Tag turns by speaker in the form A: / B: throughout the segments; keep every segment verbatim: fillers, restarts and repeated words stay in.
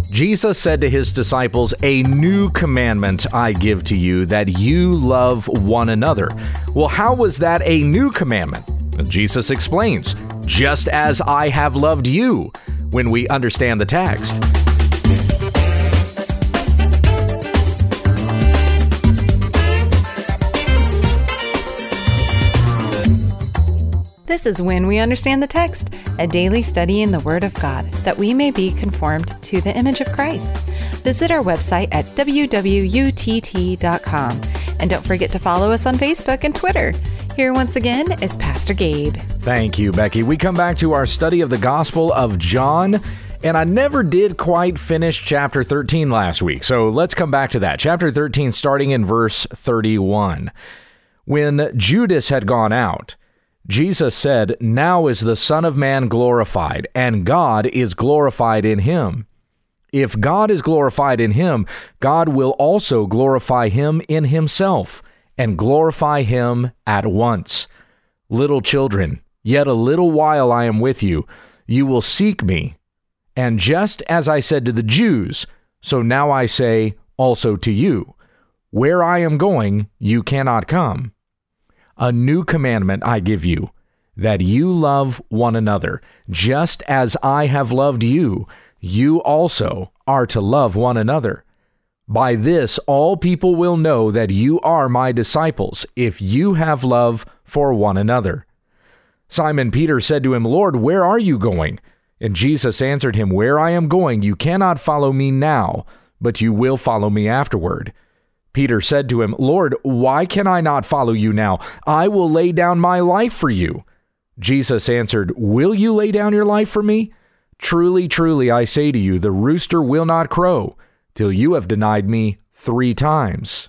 A: Jesus said to his disciples, "A new commandment I give to you, that you love one another." Well, how was that a new commandment? Jesus explains, "Just as I have loved you," when we understand the text.
B: This is When We Understand the Text, a daily study in the Word of God, that we may be conformed to the image of Christ. Visit our website at w w u t t dot com. And don't forget to follow us on Facebook and Twitter. Here once again is Pastor Gabe.
A: Thank you, Becky. We come back to our study of the Gospel of John, and I never did quite finish chapter thirteen last week, so let's come back to that. Chapter thirteen, starting in verse thirty-one. When Judas had gone out, Jesus said, "Now is the Son of Man glorified, and God is glorified in him. If God is glorified in him, God will also glorify him in himself, and glorify him at once. Little children, yet a little while I am with you. You will seek me. And just as I said to the Jews, so now I say also to you, where I am going, you cannot come. A new commandment I give you, that you love one another. Just as I have loved you, you also are to love one another. By this all people will know that you are my disciples, if you have love for one another." Simon Peter said to him, "Lord, where are you going?" And Jesus answered him, "Where I am going, you cannot follow me now, but you will follow me afterward." Peter said to him, "Lord, why can I not follow you now? I will lay down my life for you." Jesus answered, "Will you lay down your life for me? Truly, truly, I say to you, the rooster will not crow till you have denied me three times."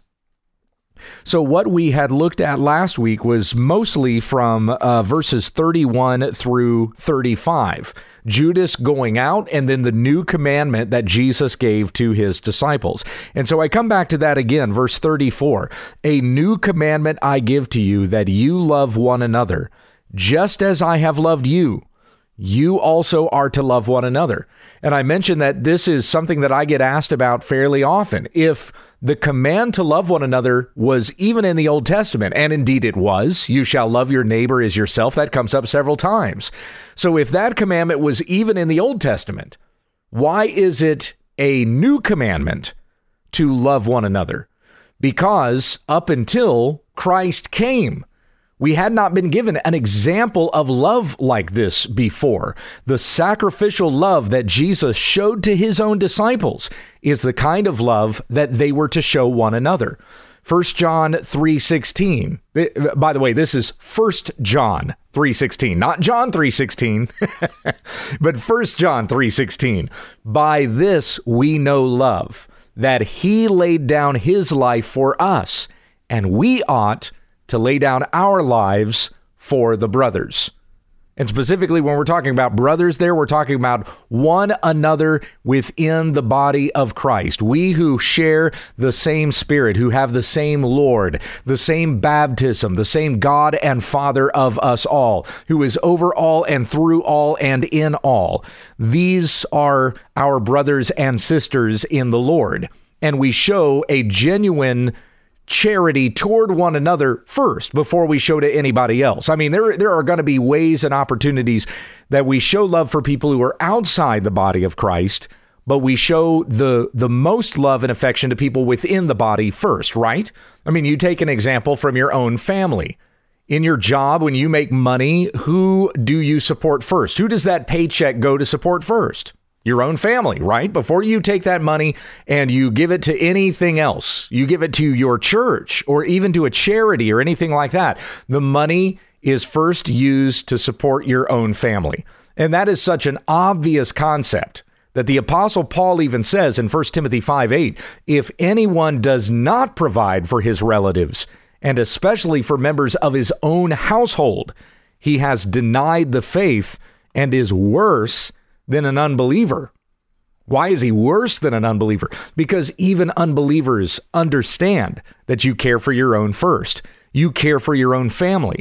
A: So what we had looked at last week was mostly from uh, verses thirty-one through thirty-five. Judas going out, and then the new commandment that Jesus gave to his disciples. And so I come back to that again, verse thirty-four. "A new commandment I give to you, that you love one another. Just as I have loved you, you also are to love one another." And I mentioned that this is something that I get asked about fairly often. If the command to love one another was even in the Old Testament, and indeed it was, you shall love your neighbor as yourself, that comes up several times. So if that commandment was even in the Old Testament, why is it a new commandment to love one another? Because up until Christ came, we had not been given an example of love like this before. The sacrificial love that Jesus showed to his own disciples is the kind of love that they were to show one another. First John three sixteen. By the way, this is First John three sixteen, not John three sixteen, but First John three sixteen. "By this we know love, that he laid down his life for us, and we ought to lay down our lives for the brothers." And specifically, when we're talking about brothers there, we're talking about one another within the body of Christ. We who share the same Spirit, who have the same Lord, the same baptism, the same God and Father of us all, who is over all and through all and in all. These are our brothers and sisters in the Lord. And we show a genuine charity toward one another first before we show to anybody else. I mean, there, there are going to be ways and opportunities that we show love for people who are outside the body of Christ, but we show the, the most love and affection to people within the body first, right? I mean, you take an example from your own family. In your job, when you make money, who do you support first? Who does that paycheck go to support first? Your own family, right? Before you take that money and you give it to anything else, you give it to your church or even to a charity or anything like that, the money is first used to support your own family. And that is such an obvious concept that the Apostle Paul even says in First Timothy five eight, if anyone does not provide for his relatives, and especially for members of his own household, he has denied the faith and is worse than an unbeliever. Why is he worse than an unbeliever? Because even unbelievers understand that you care for your own first. You care for your own family.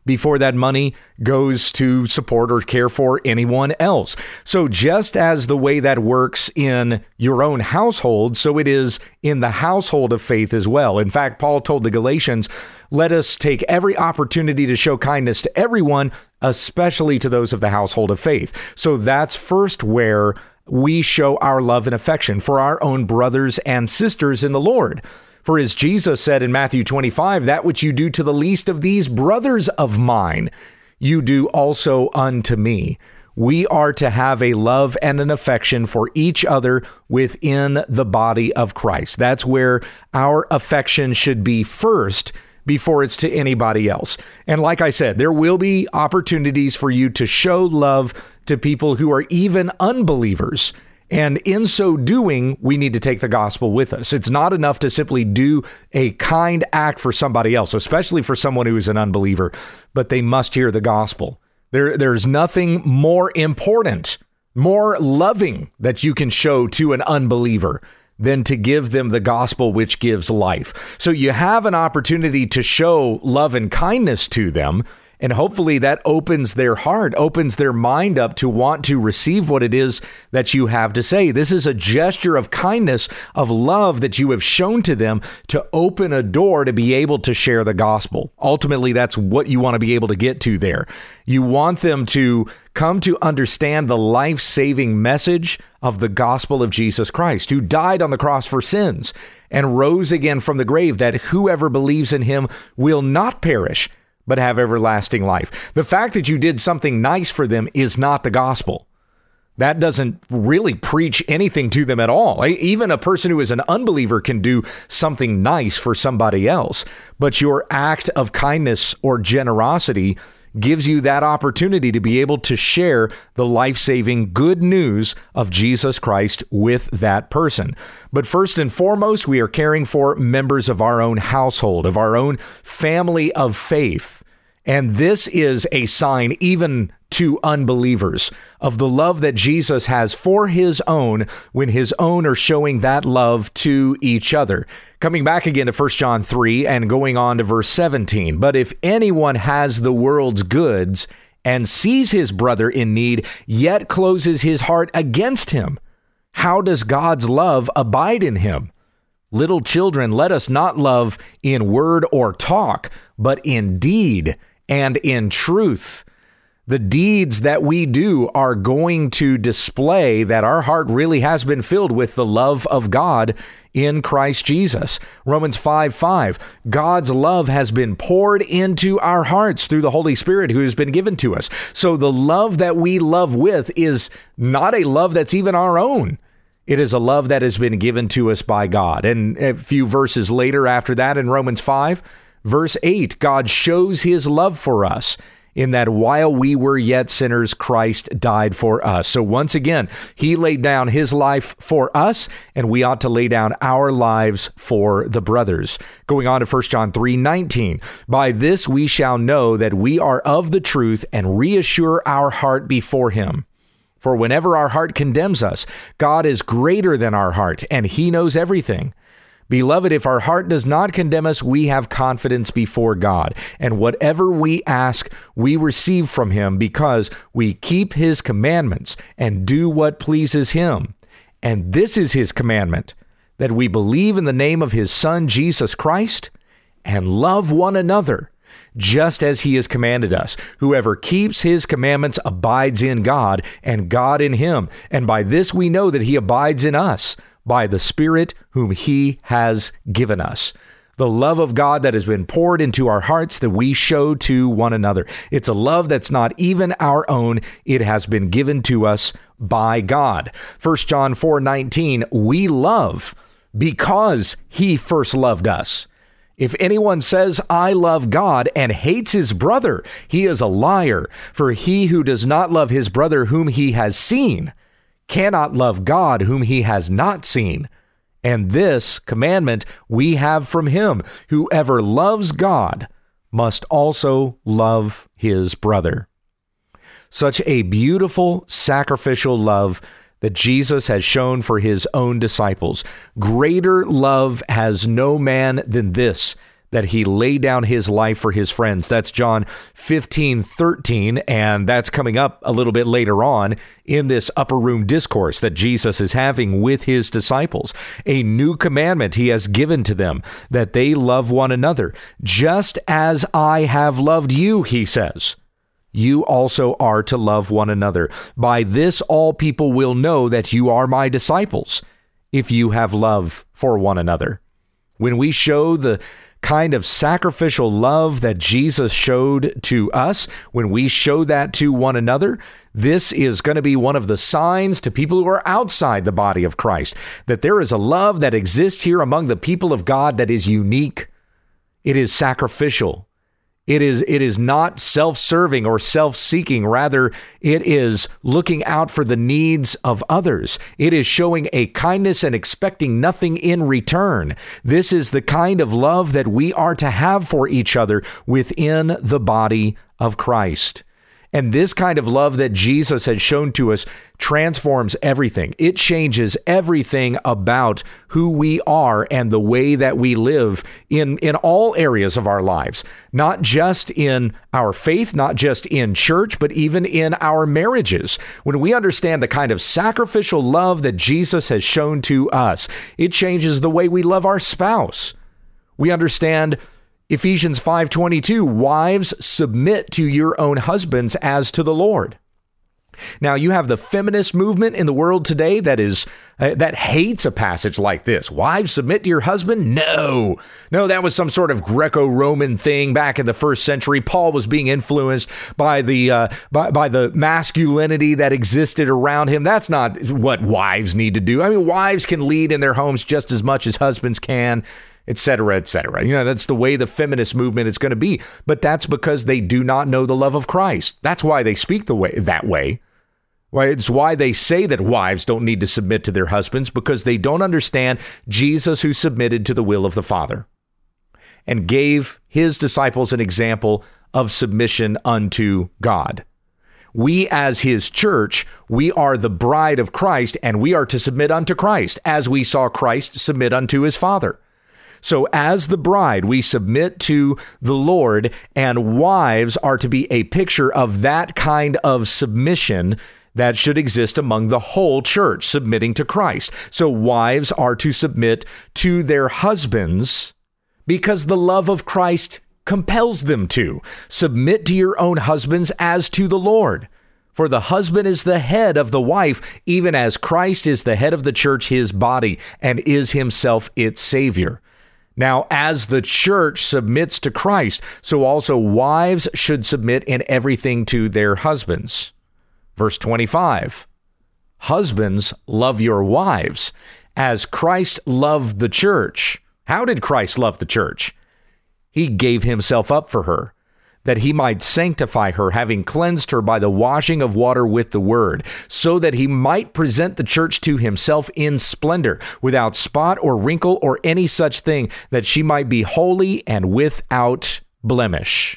A: before that money goes to support or care for anyone else. So just as the way that works in your own household, so it is in the household of faith as well. In fact, Paul told the Galatians, let us take every opportunity to show kindness to everyone, especially to those of the household of faith. So that's first where we show our love and affection for our own brothers and sisters in the Lord. For as Jesus said in Matthew twenty-five, that which you do to the least of these brothers of mine, you do also unto me. We are to have a love and an affection for each other within the body of Christ. That's where our affection should be first before it's to anybody else. And like I said, there will be opportunities for you to show love to people who are even unbelievers. And in so doing, we need to take the gospel with us. It's not enough to simply do a kind act for somebody else, especially for someone who is an unbeliever, but they must hear the gospel. There, there's nothing more important, more loving that you can show to an unbeliever than to give them the gospel, which gives life. So you have an opportunity to show love and kindness to them. And hopefully that opens their heart, opens their mind up to want to receive what it is that you have to say. This is a gesture of kindness, of love that you have shown to them to open a door to be able to share the gospel. Ultimately, that's what you want to be able to get to there. You want them to come to understand the life-saving message of the gospel of Jesus Christ, who died on the cross for sins and rose again from the grave, that whoever believes in him will not perish, but have everlasting life. The fact that you did something nice for them is not the gospel. That doesn't really preach anything to them at all. Even a person who is an unbeliever can do something nice for somebody else, but your act of kindness or generosity gives you that opportunity to be able to share the life-saving good news of Jesus Christ with that person. But first and foremost, we are caring for members of our own household, of our own family of faith. And this is a sign even to unbelievers of the love that Jesus has for his own when his own are showing that love to each other. Coming back again to First John three and going on to verse seventeen. But if anyone has the world's goods and sees his brother in need, yet closes his heart against him, how does God's love abide in him? Little children, let us not love in word or talk, but in deed and in truth. The deeds that we do are going to display that our heart really has been filled with the love of God in Christ Jesus. Romans five five, God's love has been poured into our hearts through the Holy Spirit who has been given to us. So the love that we love with is not a love that's even our own. It is a love that has been given to us by God. And a few verses later after that in Romans five, verse eight, God shows his love for us in that while we were yet sinners, Christ died for us. So once again, he laid down his life for us, and we ought to lay down our lives for the brothers. Going on to First John three nineteen, by this we shall know that we are of the truth and reassure our heart before him. For whenever our heart condemns us, God is greater than our heart, and he knows everything. Beloved, if our heart does not condemn us, we have confidence before God. And whatever we ask, we receive from him because we keep his commandments and do what pleases him. And this is his commandment, that we believe in the name of his Son, Jesus Christ, and love one another, just as he has commanded us. Whoever keeps his commandments abides in God, and God in him. And by this we know that he abides in us, by the Spirit whom he has given us. The love of God that has been poured into our hearts that we show to one another. It's a love that's not even our own. It has been given to us by God. First John four nineteen, we love because he first loved us. If anyone says, I love God and hates his brother, he is a liar. For he who does not love his brother whom he has seen cannot love God whom he has not seen. And this commandment we have from him, whoever loves God must also love his brother. Such a beautiful sacrificial love that Jesus has shown for his own disciples. Greater love has no man than this, that he laid down his life for his friends. That's John fifteen thirteen, and that's coming up a little bit later on in this upper room discourse that Jesus is having with his disciples. A new commandment he has given to them, that they love one another. Just as I have loved you, he says, you also are to love one another. By this all people will know that you are my disciples, if you have love for one another. When we show the kind of sacrificial love that Jesus showed to us, when we show that to one another, this is going to be one of the signs to people who are outside the body of Christ, that there is a love that exists here among the people of God that is unique. It is sacrificial. It is it is not self-serving or self-seeking. Rather, it is looking out for the needs of others. It is showing a kindness and expecting nothing in return. This is the kind of love that we are to have for each other within the body of Christ. And this kind of love that Jesus has shown to us transforms everything. It changes everything about who we are and the way that we live in, in all areas of our lives, not just in our faith, not just in church, but even in our marriages. When we understand the kind of sacrificial love that Jesus has shown to us, it changes the way we love our spouse. We understand Ephesians five twenty-two, wives, submit to your own husbands as to the Lord. Now, you have the feminist movement in the world today that is uh, that hates a passage like this. Wives, submit to your husband? No. No, that was some sort of Greco-Roman thing back in the first century. Paul was being influenced by the uh, by, by the masculinity that existed around him. That's not what wives need to do. I mean, wives can lead in their homes just as much as husbands can, et cetera, et cetera. You know, that's the way the feminist movement is going to be. But that's because they do not know the love of Christ. That's why they speak the way that way. Why it's why they say that wives don't need to submit to their husbands, because they don't understand Jesus, who submitted to the will of the Father and gave his disciples an example of submission unto God. We, as his church, we are the bride of Christ, and we are to submit unto Christ as we saw Christ submit unto his Father. So as the bride, we submit to the Lord, and wives are to be a picture of that kind of submission that should exist among the whole church, submitting to Christ. So wives are to submit to their husbands because the love of Christ compels them to. Submit to your own husbands as to the Lord. For the husband is the head of the wife, even as Christ is the head of the church, his body, and is himself its Savior. Now, as the church submits to Christ, so also wives should submit in everything to their husbands. Verse twenty-five, husbands, love your wives as Christ loved the church. How did Christ love the church? He gave himself up for her, that he might sanctify her, having cleansed her by the washing of water with the word, so that he might present the church to himself in splendor, without spot or wrinkle or any such thing, that she might be holy and without blemish.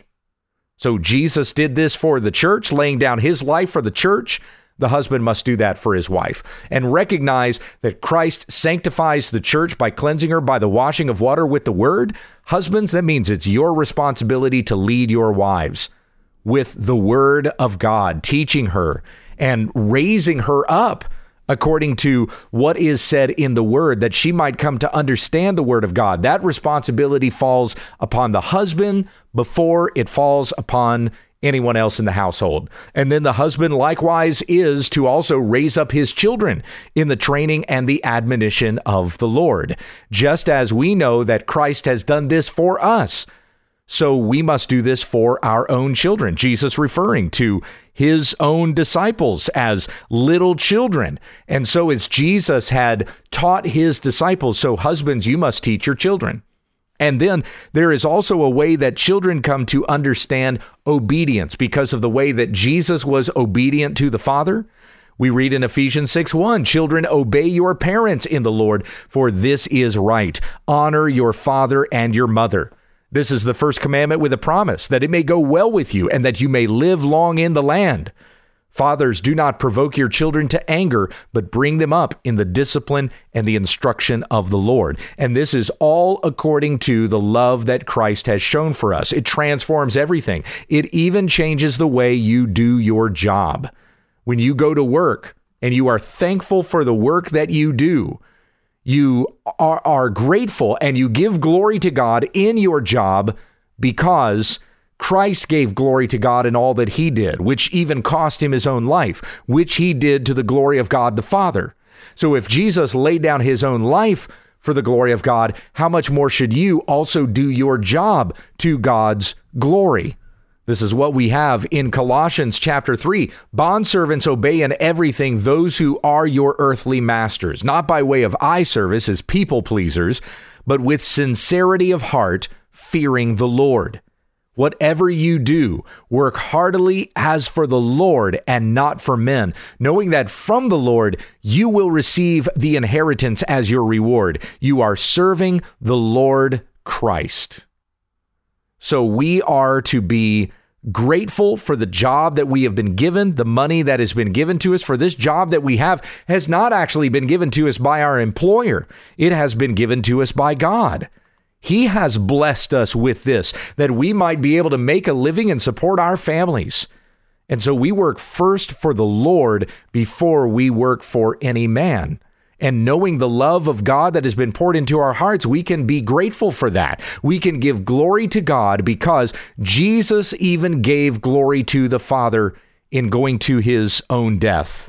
A: So Jesus did this for the church, laying down his life for the church. The husband must do that for his wife, and recognize that Christ sanctifies the church by cleansing her by the washing of water with the word. Husbands, that means it's your responsibility to lead your wives with the word of God, teaching her and raising her up according to what is said in the word, that she might come to understand the word of God. That responsibility falls upon the husband before it falls upon anyone else in the household. And then the husband likewise is to also raise up his children in the training and the admonition of the Lord. Just as we know that Christ has done this for us, so we must do this for our own children. Jesus referring to his own disciples as little children. And so as Jesus had taught his disciples, so husbands, you must teach your children. And then there is also a way that children come to understand obedience because of the way that Jesus was obedient to the Father. We read in Ephesians six one, children, obey your parents in the Lord, for this is right. Honor your father and your mother. This is the first commandment with a promise, that it may go well with you and that you may live long in the land. Fathers, do not provoke your children to anger, but bring them up in the discipline and the instruction of the Lord. And this is all according to the love that Christ has shown for us. It transforms everything. It even changes the way you do your job. When you go to work and you are thankful for the work that you do, you are, are grateful and you give glory to God in your job because Christ gave glory to God in all that he did, which even cost him his own life, which he did to the glory of God the Father. So if Jesus laid down his own life for the glory of God, how much more should you also do your job to God's glory? This is what we have in Colossians chapter three. Bondservants, obey in everything those who are your earthly masters, not by way of eye service as people pleasers, but with sincerity of heart, fearing the Lord. Whatever you do, work heartily as for the Lord and not for men, knowing that from the Lord you will receive the inheritance as your reward. You are serving the Lord Christ. So we are to be grateful for the job that we have been given, the money that has been given to us. For this job that we have has not actually been given to us by our employer. It has been given to us by God. He has blessed us with this, that we might be able to make a living and support our families. And so we work first for the Lord before we work for any man. And knowing the love of God that has been poured into our hearts, we can be grateful for that. We can give glory to God because Jesus even gave glory to the Father in going to his own death.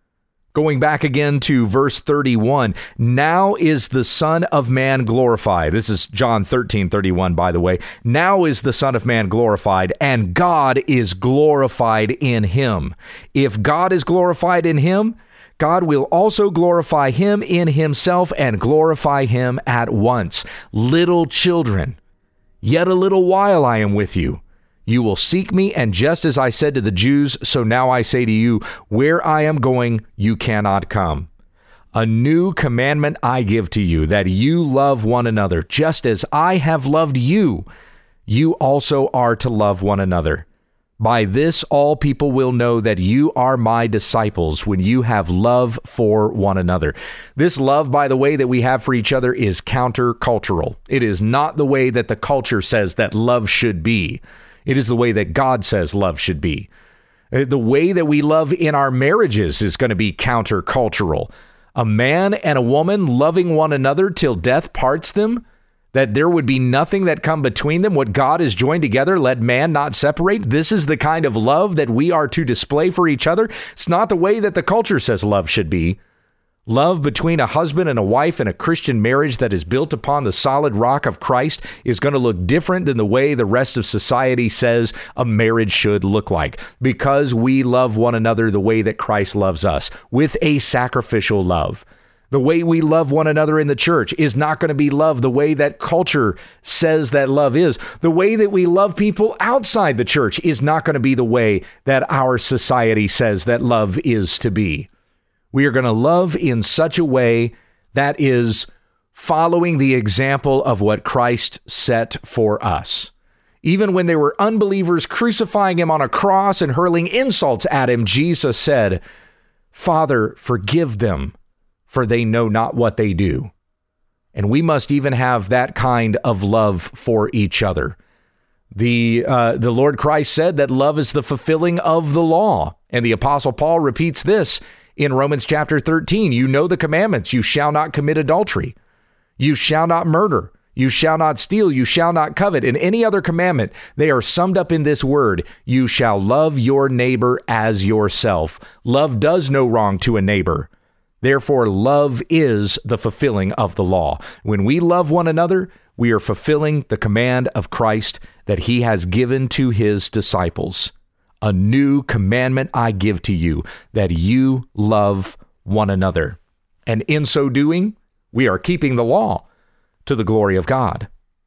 A: Going back again to verse thirty-one, now is the Son of Man glorified. This is John thirteen thirty-one, by the way. Now is the Son of Man glorified, and God is glorified in him. If God is glorified in him, God will also glorify him in himself and glorify him at once. Little children, yet a little while I am with you. You will seek me, and just as I said to the Jews, so now I say to you, where I am going, you cannot come. A new commandment I give to you, that you love one another, just as I have loved you. You also are to love one another. By this, all people will know that you are my disciples when you have love for one another. This love, by the way, that we have for each other is countercultural. It is not the way that the culture says that love should be. It is the way that God says love should be. The way that we love in our marriages is going to be countercultural. A man and a woman loving one another till death parts them, that there would be nothing that come between them. What God has joined together, let man not separate. This is the kind of love that we are to display for each other. It's not the way that the culture says love should be. Love between a husband and a wife in a Christian marriage that is built upon the solid rock of Christ is going to look different than the way the rest of society says a marriage should look like, because we love one another the way that Christ loves us, with a sacrificial love. The way we love one another in the church is not going to be love the way that culture says that love is. The way that we love people outside the church is not going to be the way that our society says that love is to be. We are going to love in such a way that is following the example of what Christ set for us. Even when there were unbelievers crucifying him on a cross and hurling insults at him, Jesus said, Father, forgive them, for they know not what they do. And we must even have that kind of love for each other. The uh, the Lord Christ said that love is the fulfilling of the law. And the Apostle Paul repeats this in Romans chapter thirteen. You know the commandments. You shall not commit adultery. You shall not murder. You shall not steal. You shall not covet. And any other commandment, they are summed up in this word. You shall love your neighbor as yourself. Love does no wrong to a neighbor. Therefore, love is the fulfilling of the law. When we love one another, we are fulfilling the command of Christ that he has given to his disciples. A new commandment I give to you, that you love one another. And in so doing, we are keeping the law to the glory of God.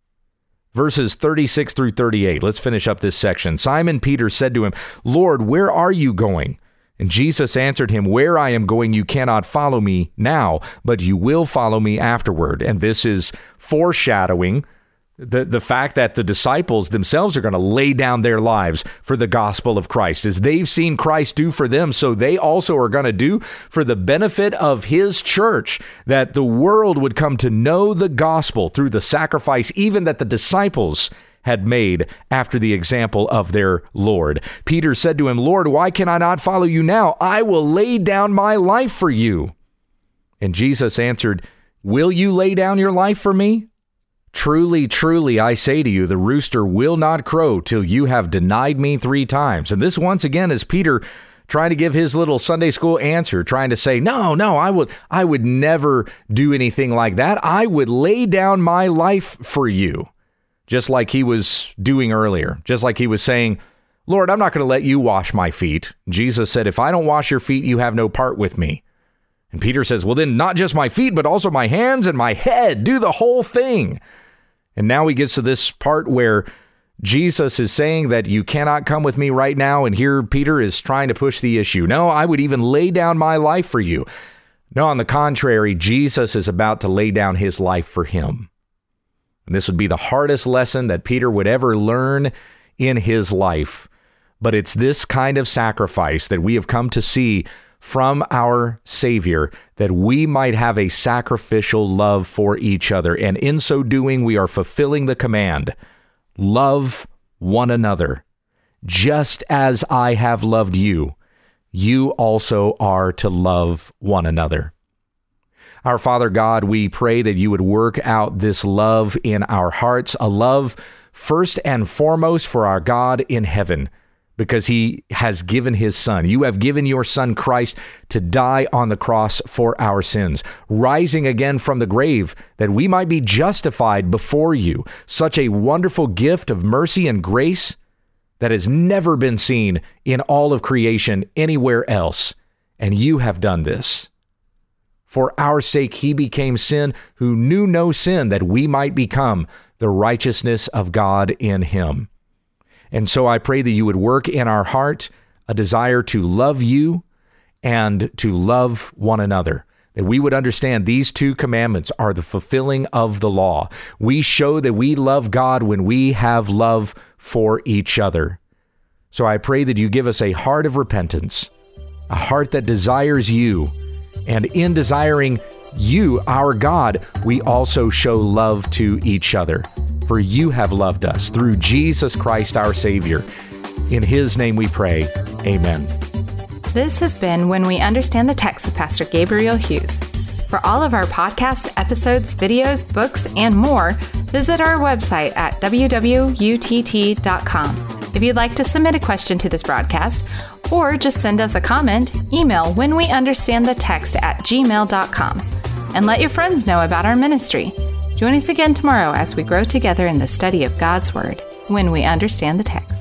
A: Verses thirty-six through thirty-eight. Let's finish up this section. Simon Peter said to him, Lord, where are you going? And Jesus answered him, where I am going, you cannot follow me now, but you will follow me afterward. And this is foreshadowing The, the fact that the disciples themselves are going to lay down their lives for the gospel of Christ, as they've seen Christ do for them, so they also are going to do for the benefit of his church, that the world would come to know the gospel through the sacrifice even that the disciples had made after the example of their Lord. Peter said to him, "Lord, why can I not follow you now? I will lay down my life for you." And Jesus answered, "Will you lay down your life for me? Truly, truly, I say to you, the rooster will not crow till you have denied me three times." And this once again is Peter trying to give his little Sunday school answer, trying to say, no, no, I would, I would never do anything like that. I would lay down my life for you, just like he was doing earlier, just like he was saying, "Lord, I'm not going to let you wash my feet." Jesus said, "If I don't wash your feet, you have no part with me." And Peter says, "Well, then not just my feet, but also my hands and my head. Do the whole thing." And now he gets to this part where Jesus is saying that you cannot come with me right now. And here Peter is trying to push the issue. No, I would even lay down my life for you. No, on the contrary, Jesus is about to lay down his life for him. And this would be the hardest lesson that Peter would ever learn in his life. But it's this kind of sacrifice that we have come to see from our Savior, that we might have a sacrificial love for each other. And in so doing, we are fulfilling the command, love one another. Just as I have loved you, you also are to love one another. Our Father God, we pray that you would work out this love in our hearts, a love first and foremost for our God in heaven, because he has given his son. You have given your son Christ to die on the cross for our sins, rising again from the grave that we might be justified before you. Such a wonderful gift of mercy and grace that has never been seen in all of creation anywhere else. And you have done this. For our sake, he became sin who knew no sin, that we might become the righteousness of God in him. And so I pray that you would work in our heart a desire to love you and to love one another, that we would understand these two commandments are the fulfilling of the law. We show that we love God when we have love for each other. So I pray that you give us a heart of repentance, a heart that desires you, and in desiring you, our God, we also show love to each other. For you have loved us through Jesus Christ, our Savior. In his name we pray. Amen.
B: This has been When We Understand the Text with Pastor Gabriel Hughes. For all of our podcasts, episodes, videos, books, and more, visit our website at w w w dot u t t dot com. If you'd like to submit a question to this broadcast, or just send us a comment, email whenweunderstandthetext at gmail dot com. And let your friends know about our ministry. Join us again tomorrow as we grow together in the study of God's Word, when we understand the text.